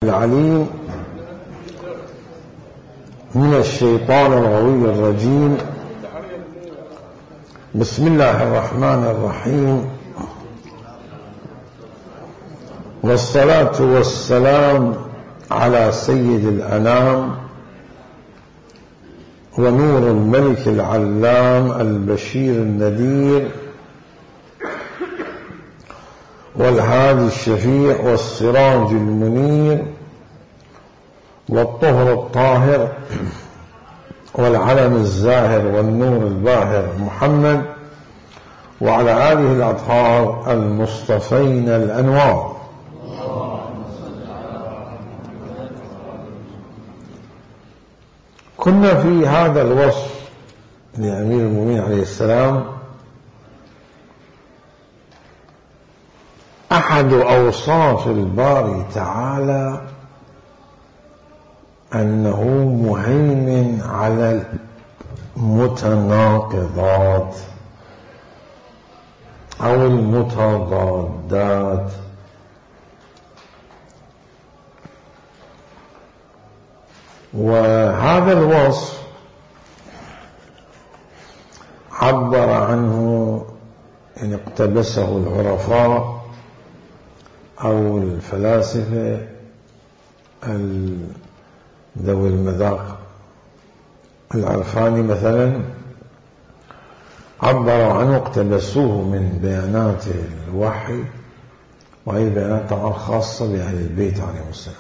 العليم من الشيطان الغوي الرجيم. بسم الله الرحمن الرحيم، والصلاة والسلام على سيد الأنام ونور الملك العلام البشير النذير والهادي الشفيع والسراج المنير والطهر الطاهر والعلم الزاهر والنور الباهر محمد وعلى آله الأطهار المصطفين الأنوار. كنا في هذا الوصف لأمير المؤمنين عليه السلام أحد أوصاف الباري تعالى أنه مهيمن على المتناقضات أو المتضادات. وهذا الوصف عبر عنه إن اقتبسه العرفاء أو الفلاسفة ذوي المذاق. العرفاني مثلا عبر عنه اقتبسوه من بيانات الوحي، وهي بيانات طبعا خاصة بأهل البيت عليهم السلام،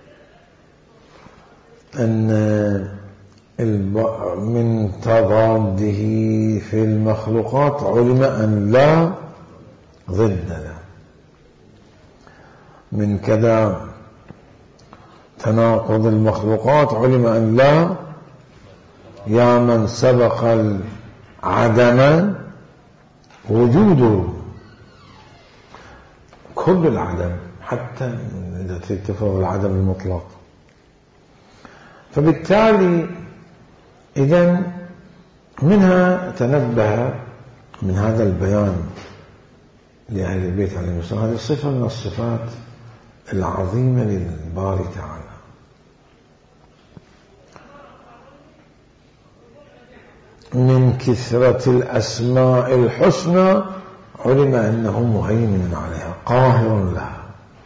أن من تضاده في المخلوقات علم أن لا ضد له، من كذا تناقض المخلوقات علم أن لا، يا من سبق العدم وجوده، كل العدم حتى إذا تتفق العدم المطلق. فبالتالي إذن منها تنبه من هذا البيان لأهل البيت عليهم السلام هذه صفة من الصفات العظيمة للباري تعالى، من كثرة الأسماء الحسنى علم أنه مهيمن عليها قاهر لها.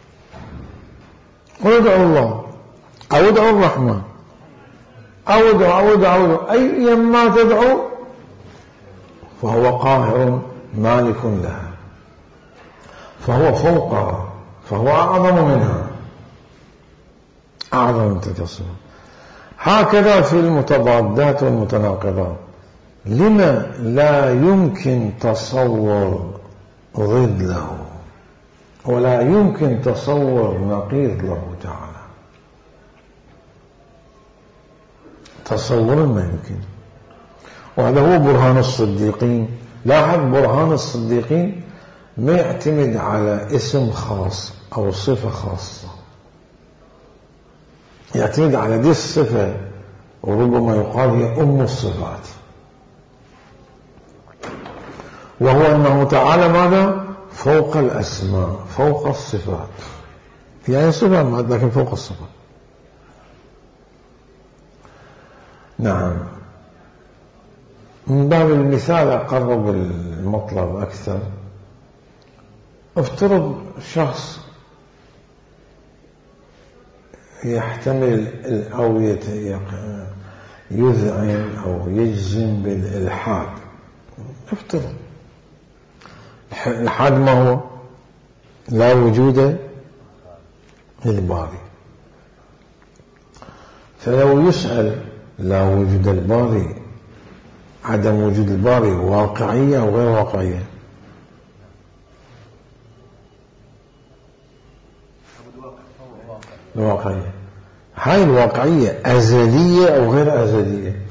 وادعوا الله أو ادعوا الرحمن أو ادعوا أيما تدعو فهو قاهر مالك لها، فهو فوقها، فهو أعظم منها، أعظم من تلك الصفة. هكذا في المتضادات والمتناقضات، لما لا يمكن تصور ضد له ولا يمكن تصور نقيض له تعالى، تصور ما يمكن. وهذا هو برهان الصديقين. لاحظ برهان الصديقين ما يعتمد على اسم خاص أو صفة خاصة، يعتمد على دي الصفة، وربما يقال هي أم الصفات، وهو أنه تعالى ماذا؟ فوق الأسماء، فوق الصفات، يعني صفة لكن فوق الصفات. نعم، من باب المثال أقرب المطلب أكثر. افترض شخص يحتمل أو يذعن أو يجزم بالإلحاد. افترض الإلحاد ما هو؟ لا وجود للباري. فلو يسأل لا وجود الباري، عدم وجود الباري واقعية أو غير واقعية؟ الواقعية. هاي الواقعية أزلية أو غير أزلية؟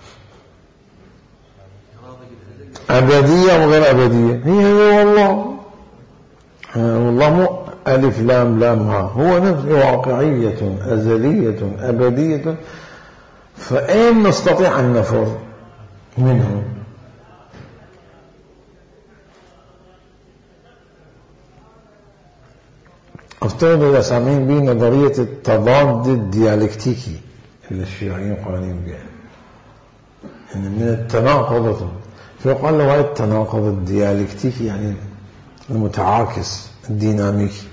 أبدية أو غير أبدية؟ هي والله مو ألف لام لام ها، هو نفسه واقعية أزلية أبدية. فأين نستطيع أن نفر منه؟ افترض إذا سامعين به نظرية التضاد الديالكتيكي اللي الشيوعيين قائلين بها، يعني من التناقض، فيقال له هاي التناقض الديالكتيكي يعني المتعاكس الديناميكي.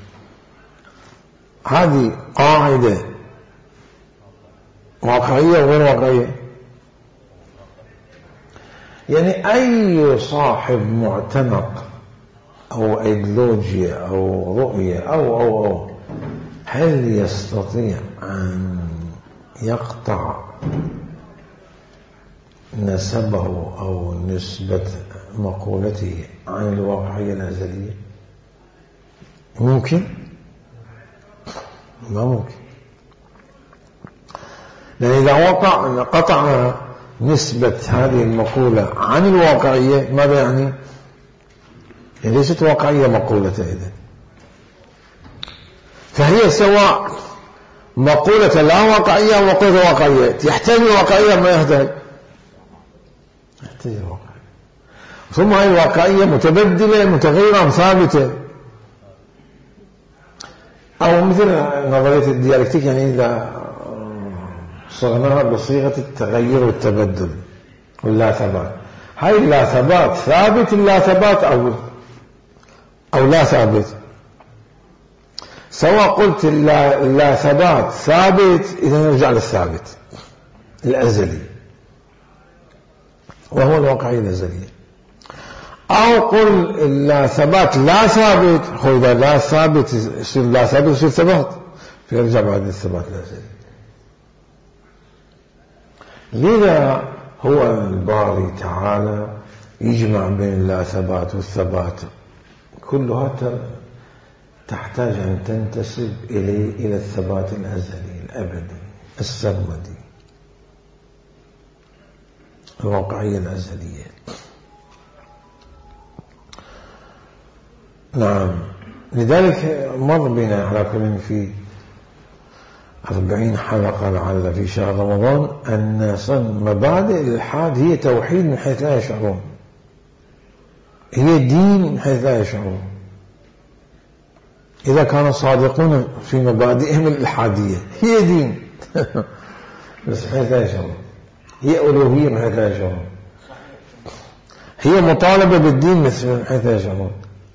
هذه قاعدة واقعية وغير واقعية. يعني أي صاحب معتنق أو أيديولوجيا أو رؤية أو هل يستطيع أن يقطع نسبه أو نسبة مقولته عن الواقعية الأزلية؟ ممكن؟ ما ممكن. لأن إذا قطع نسبة هذه المقولة عن الواقعية ماذا يعني؟ ليست واقعية مقولته إذن. فهي سواء مقولة لا واقعية أو مقولة واقعية، يحتاج الواقعية ما يحتاج الواقعية. ثم هذه الواقعية متبدلة متغيرة ثابتة، أو مثل نظرية الديالكتيك، يعني إذا صغناها بصيغة التغير والتبدل واللا ثبات. هاي اللا ثبات ثابت، اللا ثبات أو لا ثابت. سواء قلت اللا ثبات ثابت إذا نرجع للثابت الأزلي وهو الواقعية الأزلية، أو قل اللا ثبات لا ثابت، إذا لا ثابت يصير لا ثابت يصير ثبات، فيرجع بعد الثبات الأزلي. لذا هو الباري تعالى يجمع بين اللا ثبات والثبات، كلها تحتاج أن تنتسب إلى الثبات الأزلي الأبدي السرمدي، الواقعية الأزلية. نعم. لذلك مر بنا على كل في 40 حلقة لعل في شهر رمضان أن مبادئ الإلحاد هي توحيد من حيث لا يشعرون، هي دين من حيث لا يشعرون، إذا كانوا صادقون في مبادئهم الإلحادية هي دين بس من حيث لا يشعرون، هي ألوهية من حيث لا يشعرون، هي مطالبة بالدين من حيث لا يشعرون.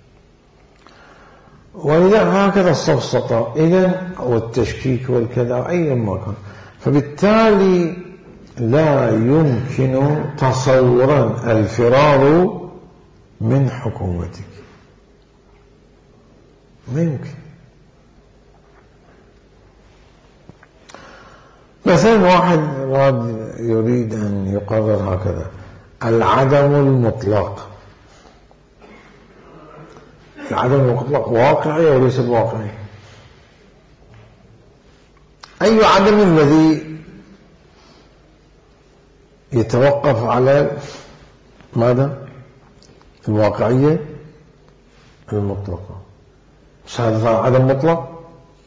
ولذا هكذا السفسطة إذن والتشكيك والكذا أيا ما كان، فبالتالي لا يمكن تصورا الفرار من حكومتك، ما يمكن. مثلا واحد يريد أن يقرر هكذا العدم المطلق، العدم المطلق واقعي وليس بواقعي. أي عدم الذي يتوقف على ماذا؟ الواقعية المطلقة. مش هذا عدم مطلق؟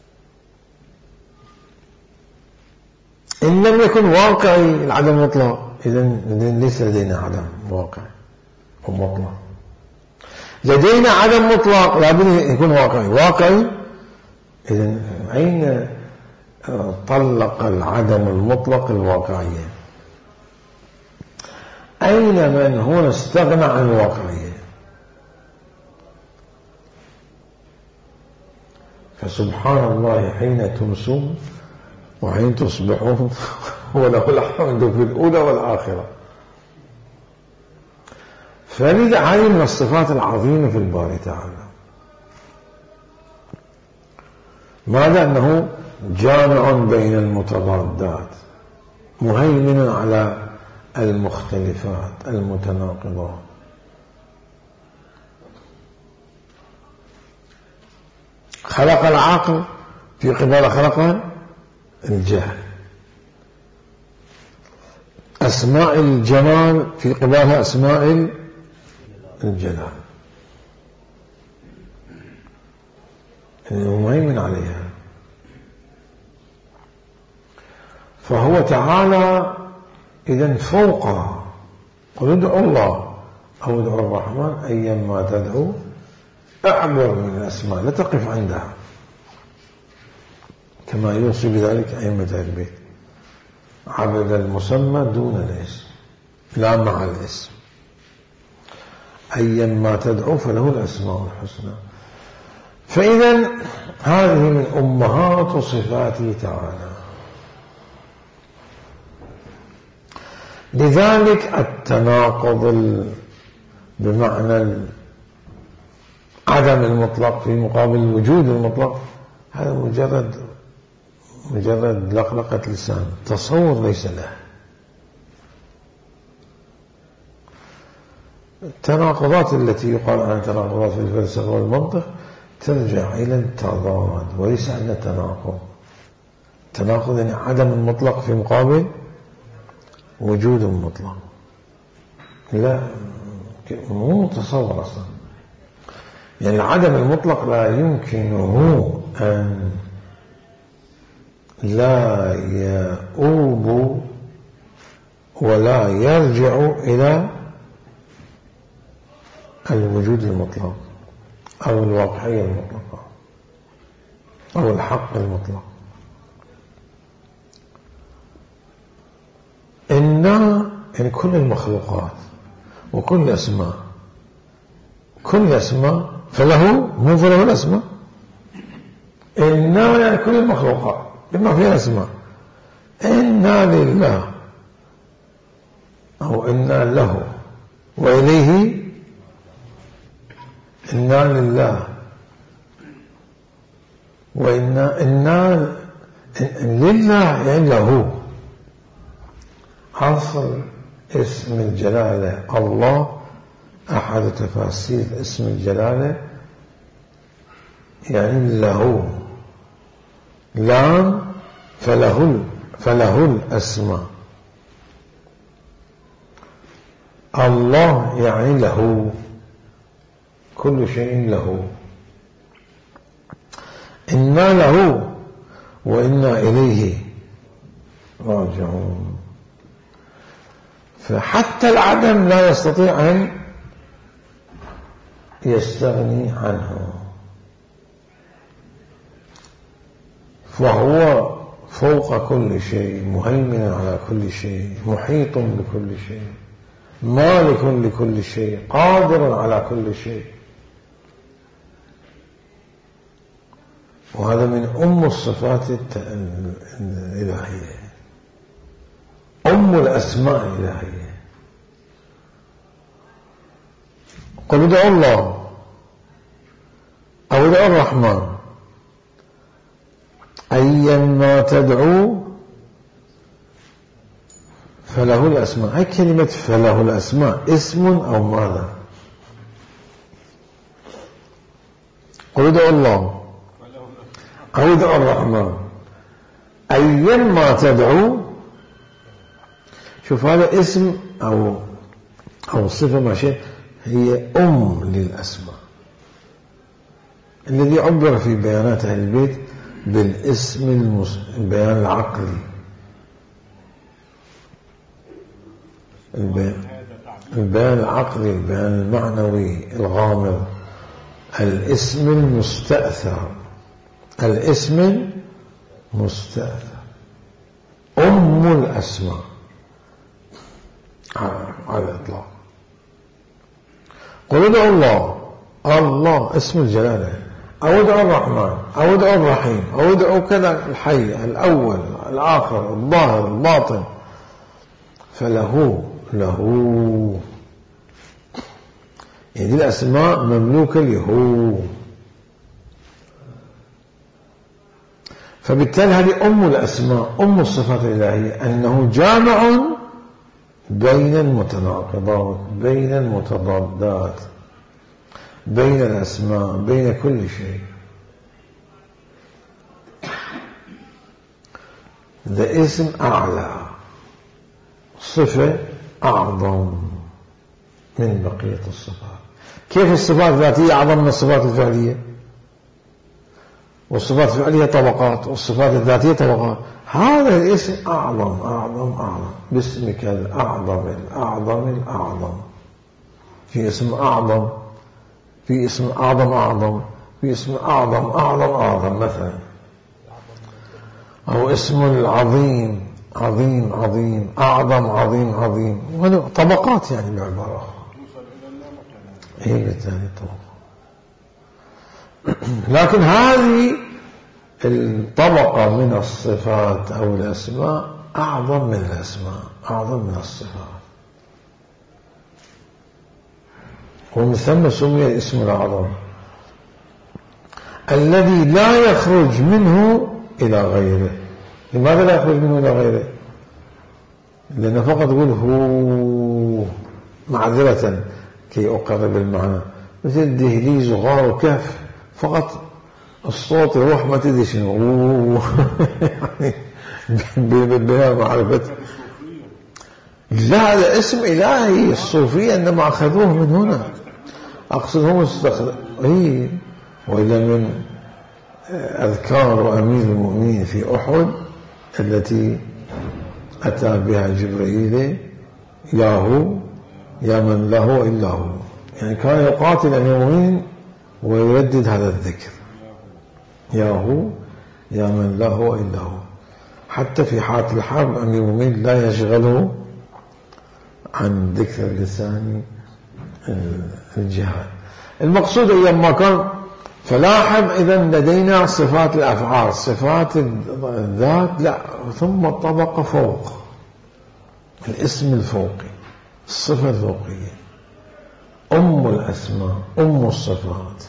إن لم يكن واقعي العدم المطلق إذن ليس لدينا عدم واقعي ومطلق. لدينا عدم مطلق لابد يكون واقعي. إذن أين طلق العدم المطلق الواقعية؟ أين من هنا استغنى عن الواقعية؟ فسبحان الله حين تمسون وحين تصبحون وله الحمد في الأولى والآخرة. فلذا هذه من الصفات العظيمة في الباري تعالى، ماذا؟ أنه جامع بين المتضادات، مهيمن على المختلفات المتناقضات. خلق العقل في قبال خلق الجهل، أسماء الجمال في قبالها أسماء الجلال، مهيمن عليها. فهو تعالى إذن فوقها. قل ادعوا الله أو ادعوا الرحمن أيما تدعو أعبر من الأسماء لا تقف عندها. كما يوصي بذلك أئمة البيت. عبد المسمى دون الاسم لا مع الاسم. أيا ما تدعو فله الأسماء الحسنى. فإذا هذه من أمهات صفاته تعالى. لذلك التناقض بمعنى عدم المطلق في مقابل الوجود المطلق هذا مجرد لقلقة لسان، تصور ليس له. التناقضات التي يقال عنها تناقضات في الفلسفة والمنطق ترجع إلى التضاد وليس أن تناقض. تناقض يعني عدم المطلق في مقابل وجود مطلق، لا مو متصور أصلا. يعني العدم المطلق لا يمكنه أن لا يؤوب ولا يرجع إلى الوجود المطلق أو الواقعية المطلقة أو الحق المطلق. يعني كل المخلوقات وكل الأسماء، كل الأسماء فله مو فله الأسماء. يعني كل المخلوقات بما فيها الأسماء. إنا لله أو إنا له وإليه. إنا لله وإنا لله يعني له. أصل اسم الجلالة الله، أحد تفاسير اسم الجلالة يعني له، لام فله الأسماء. الله يعني له، كل شيء له. إنا له وإنا إليه راجعون. فحتى العدم لا يستطيع أن يستغني عنه، فهو فوق كل شيء، مهيمن على كل شيء، محيط بكل شيء، مالك لكل شيء، قادر على كل شيء. وهذا من أم الصفات الإلهية، أم الأسماء الإلهية. قل ادعوا الله أو ادعوا الرحمن أيا ما تدعو فله الأسماء. هي كلمة فله الأسماء اسم أو ماذا؟ قل ادعوا الله أو ادعوا الرحمن أيا ما تدعو. شوف هذا اسم أو صفة ماشية، هي للأسماء. الذي عبر في بيانات أهل البيت بالاسم البيان العقلي، البيان العقلي، البيان المعنوي الغامض، الاسم المستأثر، الاسم المستأثر، أم الأسماء على الإطلاق. قل ادعوا الله اسم الجلالة، أو ادعوا الرحمن أو ادعوا الرحيم أو ادعوا كذا، الحي الأول الآخر الظاهر الباطن، فله يعني الأسماء مملوكة له. فبالتالي هذه أم الأسماء، أم الصفات الإلهية، أنه جامع بين المتناقضات، بين المتضادات، بين الأسماء، بين كل شيء. ده اسم أعلى، صفة أعظم من بقية الصفات. كيف الصفات الذاتية أعظم من الصفات الفعلية؟ والصفات الفعلية طبقات والصفات الذاتية طبقات. هذا الاسم أعظم أعظم أعظم، باسمك الأعظم الأعظم الأعظم. في اسم أعظم، في اسم أعظم أعظم، في اسم أعظم أعظم أعظم. مثلا أو اسم العظيم، عظيم عظيم، أعظم عظيم عظيم، طبقات يعني بالعبارة. إيه بالتالي طبقة. لكن هذه الطبقة من الصفات أو الأسماء أعظم من الأسماء، أعظم من الصفات، ومن ثم سمي الاسم الأعظم الذي لا يخرج منه إلى غيره. لماذا لا يخرج منه إلى غيره؟ لأنه فقط يقول هو معذرة كي أقرب المعنى، مثل دهليز وغار وكهف، فقط الصوت يروح ما تدري شنو يعني بها معرفة. لا، هذا اسم إلهي. الصوفية إنما أخذوه من هنا، أقصد هم إيه. وإلا من أذكار أمير المؤمنين في أحد التي أتى بها جبريل: ياهو يا من له إلا هو. يعني كان يقاتل أمير المؤمنين ويردد هذا الذكر: ياهو يا من له إلا هو. حتى في حالة الحرب أمير المؤمنين لا يشغله عن ذكر لسان الجهاد. المقصود أيام ما كان. فلاحظ إذن لدينا صفات الأفعال، صفات الذات لا، ثم الطبقة فوق، الاسم الفوقي، الصفة الفوقية، أم الأسماء، أم الصفات.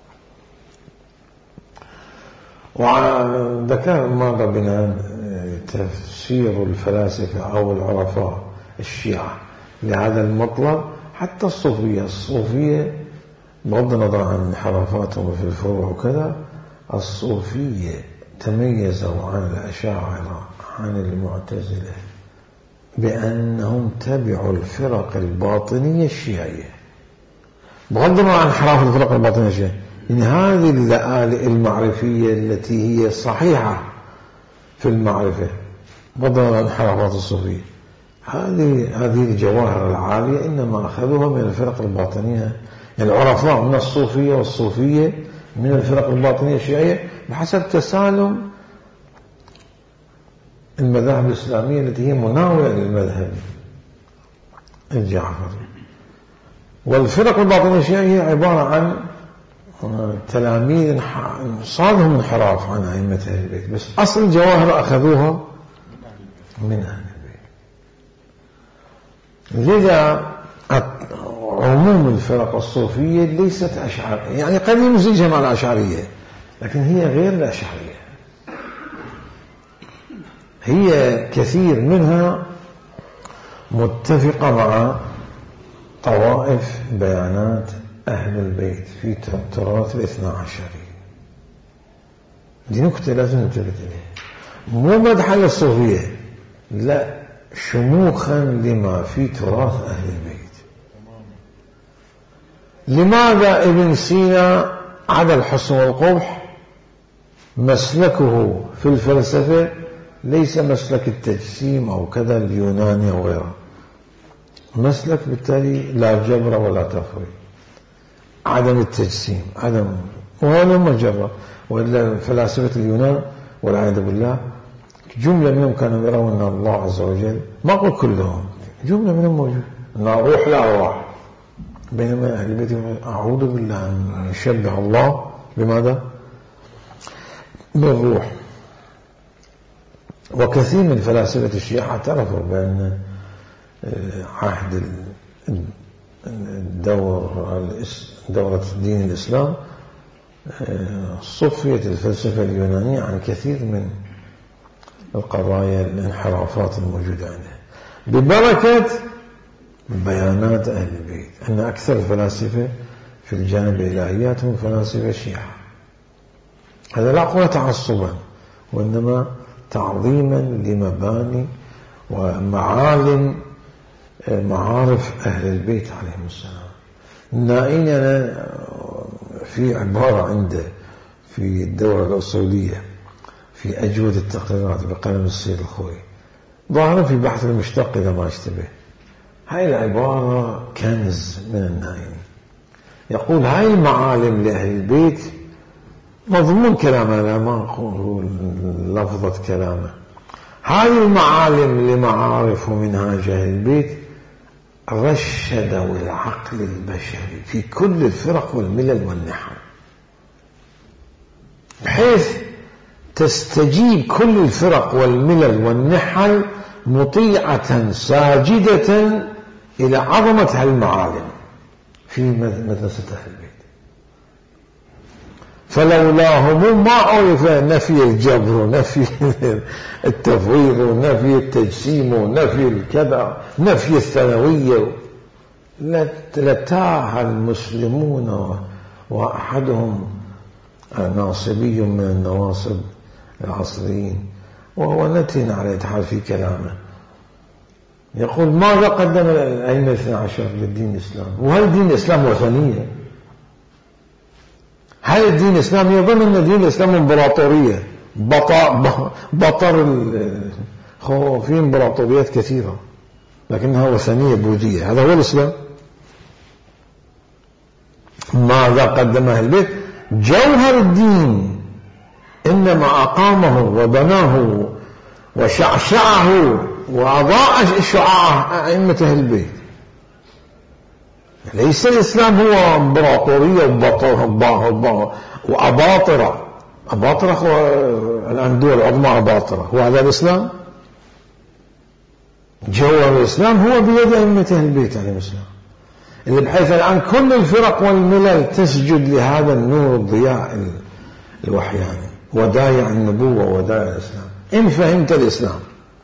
وذكر ماذا بنا تفسير الفلاسفة أو العرفاء الشيعة لهذا المطلب. حتى الصوفية بغض النظر عن انحرافاتهم في الفروع وكذا، الصوفية تميزوا عن الأشاعرة عن المعتزلة بأنهم تبعوا الفرق الباطنية الشيعية، بغض النظر عن انحراف الفرق الباطنية الشيعية. يعني هذه اللآلئ المعرفية التي هي صحيحة في المعرفة بغض النظر عن انحرافات الصوفية، هذه الجواهر العالية إنما أخذوها من الفرق الباطنية. العرفاء من الصوفية والصوفية من الفرق الباطنية الشيعية بحسب تسالم المذاهب الإسلامية التي هي مناوئة للمذهب الجعفري. والفرق الباطنية الشيعية عبارة عن تلاميذ صادهم انحراف عن أئمة أهل البيت، بس أصل الجواهر أخذوها من أهل البيت. لذا عموم الفرق الصوفية ليست أشعرية، يعني قد نمزجها مع الأشعرية، لكن هي غير الأشعرية. هي كثير منها متفقة مع طوائف بيانات أهل البيت في التراث الاثنى عشري. دي نكتة لازم ننتبه إليها، مو مدحا للصوفية، لا، شموخا لما في تراث أهل البيت. لماذا ابن سينا عدا الحسن والقبح مسلكه في الفلسفة ليس مسلك التجسيم أو كذا اليوناني أو غيره، مسلك بالتالي لا جبر ولا تفريق، عدم التجسيم، عدم، وهذا مجرد. وإلا فلاسفة اليونان والعياذ بالله جملة منهم كانوا يرون أن الله عز وجل، ما أقول كلهم، جملة منهم موجود أن روح لا أرواح، بينما أهل البيت أعوذ بالله أن يشبه الله بماذا؟ بالروح. وكثير من فلاسفة الشيعة اعترفوا بأن عهد دورة دين الإسلام صفيت الفلسفة اليونانية عن كثير من القضايا الانحرافات الموجودة عندها ببركة بيانات أهل البيت. أن أكثر الفلاسفة في الجانب الإلهيات هم فلاسفة الشيعة. هذا لا أقول تعصبا، وإنما تعظيما لمباني ومعالم معارف أهل البيت عليهم السلام. نائين أنا في عبارة عنده في الدورة الأصولية في أجود التقريرات بقلم السيد الخوي، ظاهرا في بحث المشتق إذا ما اشتبه. هاي العبارة كنز من النائين. يقول هاي المعالم لأهل البيت مضمون كلامه، لا ما أقول لفظة كلامه. هذه المعالم لمعارف ومنهاج أهل البيت رشدوا العقل البشري في كل الفرق والملل والنحل، بحيث تستجيب كل الفرق والملل والنحل مطيعة ساجدة إلى عظمة هالمعالم في مدرسة أهل البيت. فلولاهم ما عرف نفي الجبر ونفي التفويض ونفي التجسيم ونفي الكذا نفي الثانوية، لتاه المسلمون. وأحدهم ناصبي من النواصب العصريين، وهو نتن على إتحاد في كلامه، يقول ماذا قدم الأئمة 12 للدين الإسلام؟ وهل دين الإسلام وثنية؟ هل الدين الإسلام يظن أن الدين الإسلام إمبراطورية بطر في إمبراطوريات كثيرة لكنها وثنية بوذية؟ هذا هو الإسلام. ماذا قدم أهل البيت؟ جوهر الدين، إنما أقامه وبناه وشعشعه وأضاء شعاعه أئمة أهل البيت. ليس الإسلام هو إمبراطورية وأباطرة. الآن دول عظمى أباطرة، هو هذا الإسلام؟ جوهر الإسلام هو بيد أئمة أهل البيت عليهم السلام، اللي بحيث الآن كل الفرق والملل تسجد لهذا النور الضياء الوحياني ودايع النبوة ودايع الإسلام إن فهمت الإسلام.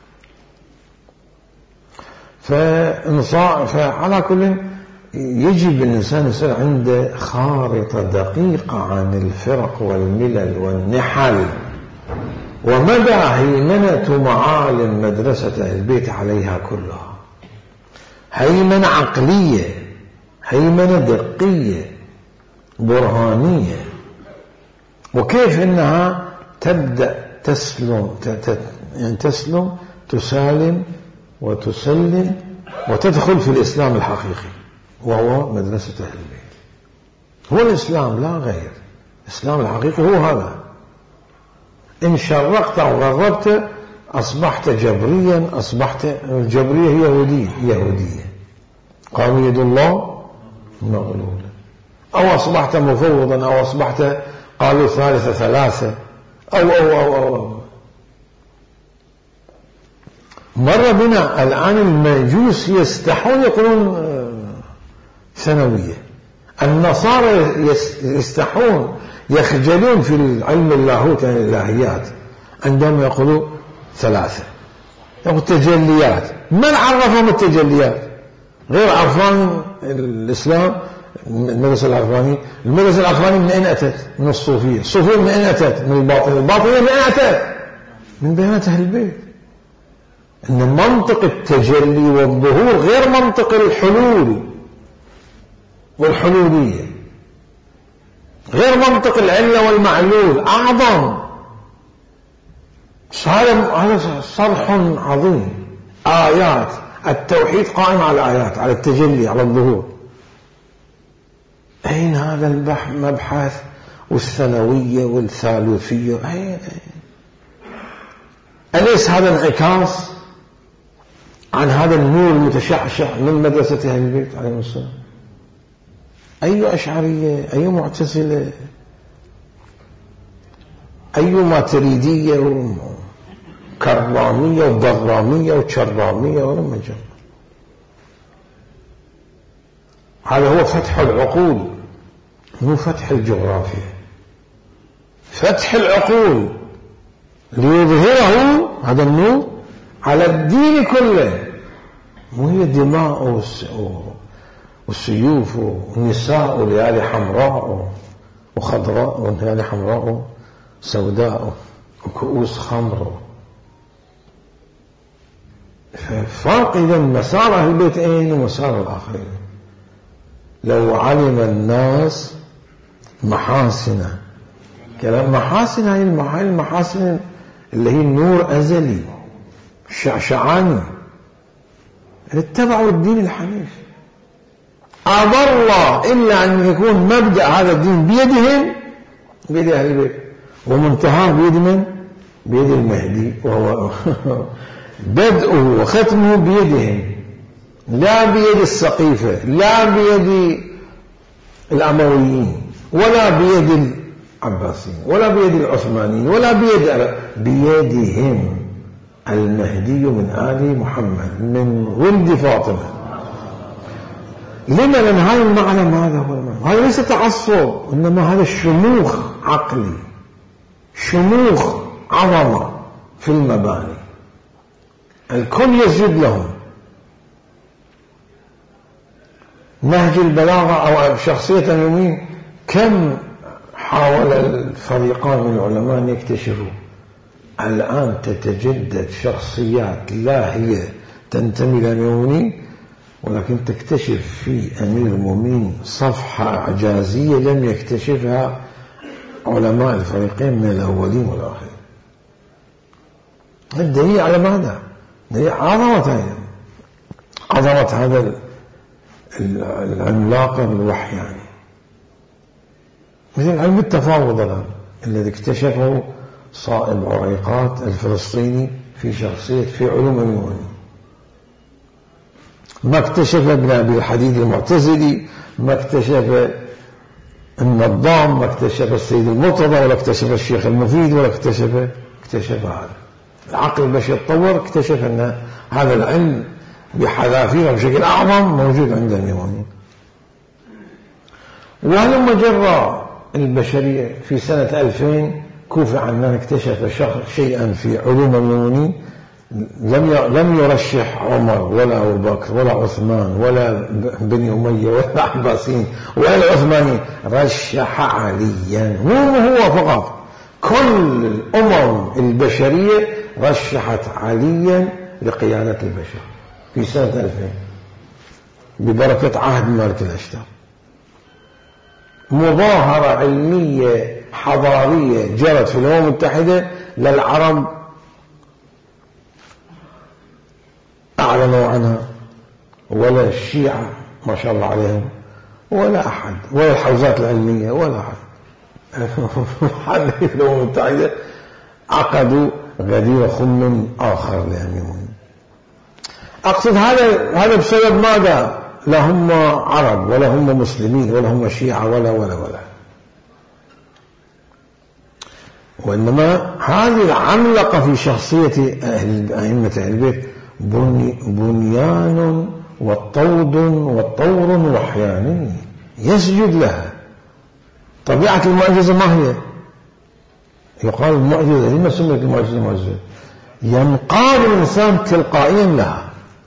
فعلى كل يجب الإنسان يصير عنده خارطة دقيقة عن الفرق والملل والنحل ومدى هيمنة معالم مدرسة أهل البيت عليها كلها، هيمنة عقلية، هيمنة دقية برهانية، وكيف إنها تبدأ تسلم تسالم وتسلم وتدخل في الإسلام الحقيقي وهو مدرسة أهل البيت. هو الإسلام لا غير. الإسلام الحقيقي هو هذا. إن شرقت أو غربت أصبحت جبريا، أصبحت الجبرية يهودية قالوا يد الله مغلولة، أو أصبحت مفوضا، أو أصبحت قالوا ثلاثة أو مر بنا الآن المجوس يستحون يقولون ثانوية، النصارى يستحون يخجلون في العلم اللاهوت يعني الإلهيات عندما يقولوا ثلاثة، يقول تجليات. من عرفهم التجليات؟ غير عرفان الإسلام المدرسة العرفانية. المدرسة العرفانية من أين أتت؟ من الصوفية. الصوفية من أين أتت؟ من الباطنية. الباطنية من أين أتت؟ من بيانات أهل البيت. أن منطق التجلي والظهور غير منطق الحلول والحلولية، غير منطق العلة والمعلول، أعظم. هذا صرح عظيم. آيات التوحيد قائم على الآيات، على التجلي، على الظهور. أين هذا المبحث والثانوية والثالوثية؟ أليس هذا انعكاس عن هذا النور المتشعشع من مدرسة أهل البيت عليهم السلام؟ أي أشعرية، أي معتزلة، أي ماتريدية وكرامية وضرامية وشرامية ولا مجال. هذا هو فتح العقول، مو فتح الجغرافيا. فتح العقول ليظهره هذا النور على الدين كله، مو هي دماء والسيوف والنساء وليالي حمراء وخضراء وليالي حمراء سوداء وكؤوس خمر. ففرق إذا مسار أهل البيت أين ومسار الآخرين. لو علم الناس محاسنه، كلام محاسن هاي المحاسن اللي هي النور أزلي شعشعاني، اتبعوا الدين الحنيف. أضر إلا أن يكون مبدأ هذا الدين بيدهم بيد أهل البيت، ومنتهاه بيد من؟ بيد المهدي، وهو بدءه وختمه بيدهم، لا بيد السقيفة، لا بيد الأمويين، ولا بيد العباسيين، ولا بيد العثمانيين، ولا بيدهم. المهدي من آل محمد من ولد فاطمة. لما؟ لأن هذا المعنى ماذا هو المعنى؟ هذا ليس تعصب، إنما هذا شموخ عقلي، شموخ عظمة في المباني، الكل يسجد لهم. نهج البلاغة أو شخصية اليمين، كم حاول الفريقان من العلماء أن يكتشفوا. الآن تتجدد شخصيات لا هي تنتمي إلى المؤمنين، ولكن تكتشف في أمير المؤمنين صفحة إعجازية لم يكتشفها علماء الفريقين من الأولين والآخرين. الدليل على ماذا؟ دليل عظمة هذا العملاق بالوحي، يعني مثل علم التفاوض الآن الذي اكتشفه صائب عريقات الفلسطيني في علوم المؤمنين. ما اكتشف ابن أبي الحديد المعتزلي، ما اكتشف النظام، ما اكتشف السيد المرتضى، ولا اكتشف الشيخ المفيد، ولا اكتشف هذا. العقل البشري تطور، اكتشف أن هذا العلم بحذافيره بشكل أعظم موجود عند المؤمنين. ولما جرى البشرية في سنة 2000 كوفي عنان اكتشف شيئا في علوم المؤمنين لم يرشح عمر ولا أبو بكر ولا عثمان ولا بني أمية ولا العباسيين ولا العثمانيين، رشح عليا. مو هو فقط، كل الأمم البشرية رشحت عليا لقيادة البشر في سنة 2000 ببركة عهد مالك الأشتر. مظاهرة علمية حضارية جرت في الأمم المتحدة، للعرب أعلنوا عنها، ولا الشيعة ما شاء الله عليهم، ولا أحد، ولا الحوزات العلمية، ولا أحد. في الأمم المتحدة عقدوا غدير خم آخر لأميمون. أقصد هذا بسبب ماذا؟ لا هم عرب ولا هم مسلمين ولا هم شيعة ولا ولا ولا، وإنما هذه العملقة في شخصية أئمة أهل البيت بنيان وطور وحياني يسجد لها. طبيعة المعجزة ما هي؟ يقال المعجزة، لما سميت المعجزة معجزة؟ ينقاد الإنسان تلقائيا لها.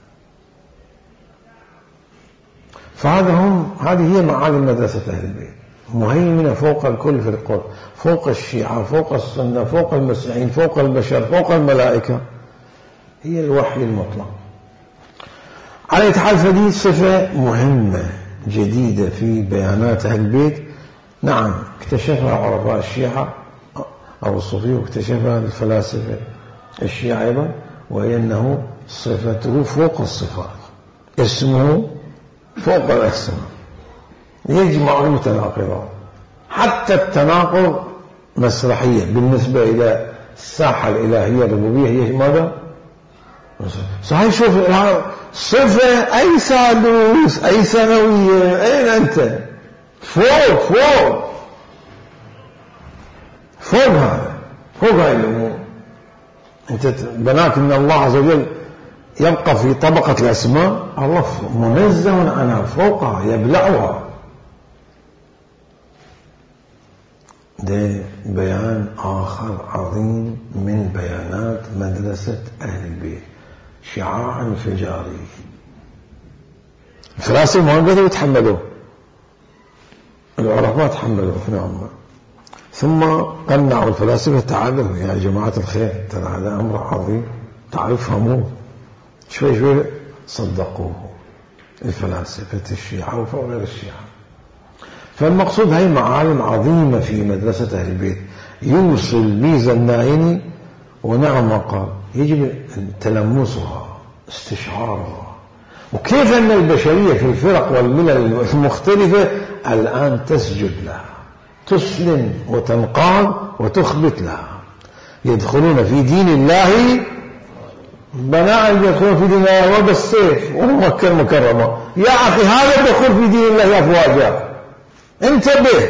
هذه هي معالم مدرسة أهل البيت، مهيمنة فوق الكل في القرآن، فوق الشيعة، فوق السنة، فوق المسيحيين، فوق البشر، فوق الملائكة، هي الوحي المطلق. على حال فدي صفة مهمة جديدة في بيانات أهل البيت. نعم اكتشفها عرفاء الشيعة أو الصوفية، واكتشفها الفلاسفة الشيعة أيضا، وهي أنه صفته فوق الصفات، اسمه فوق الأسماء، يجمع المتناقضات. حتى التناقض مسرحية بالنسبة إلى الساحة الإلهية الربوبية، هي ماذا؟ صحيح. شوف صفة أي سادوس أي سنوية، أين أنت؟ فوق هذا الأمور. أنت بناك أن الله عز وجل يبقى في طبقة الأسماء، الله منزه عنها، فوقها يبلعها. ده بيان آخر عظيم من بيانات مدرسة أهل البيت، شعاع انفجاري. الفلاسفة ما قدروا يتحملوه، العرفاء تحملوه، نعم. ثم قنعوا الفلاسفة، تعالوا يا جماعة الخير، ترى هذا أمر عظيم، تعالوا فهموه. شوي شوي صدقوه الفلاسفة الشيعة وغير الشيعة. فالمقصود هي معالم عظيمة في مدرسة أهل البيت يوصل ميزة النايني، ونعم قال يجب تلمسها، استشعارها، وكيف أن البشرية في الفرق والملل المختلفة الآن تسجد لها. تسلم وتنقاد وتخبت لها. يدخلون في دين الله بناء يدخلون في دين الله وبالسيف ومكة المكرمة. يا أخي هذا الدخول في دين الله أفواجا، انتبه.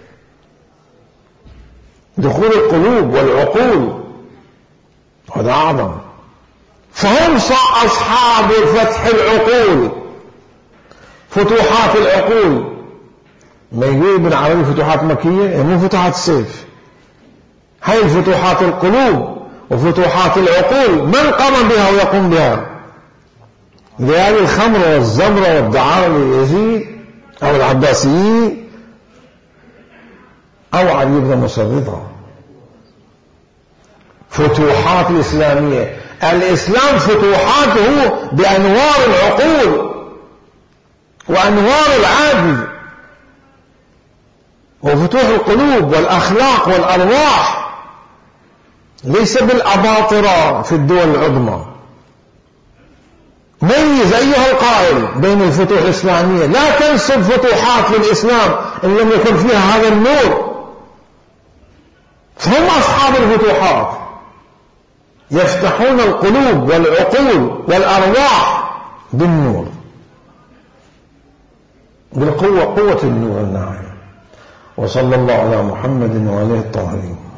دخول القلوب والعقول هذا أعظم. فهم أصحاب فتح العقول، فتوحات العقول. ما يقول ابن عربي فتوحات مكية، مو فتوحات السيف، هاي فتوحات القلوب وفتوحات العقول. من قام بها ويقوم بها؟ لهذه الخمر والزمرة والدعارة ليزيد أو العباسيين أو علي بن مسرطة. فتوحات الإسلامية، الإسلام فتوحاته بأنوار العقول وأنوار العادي، وفتوح القلوب والأخلاق والأرواح، ليس بالأباطرة في الدول العظمى. ميز أيها القائل بين الفتوح الإسلامية، لا تنسب فتوحات للإسلام إن لم يكن فيها هذا النور. فهم أصحاب الفتوحات، يفتحون القلوب والعقول والأرواح بالنور، بالقوة، قوة النور الناعم. وصلى الله على محمد وآله الطاهرين.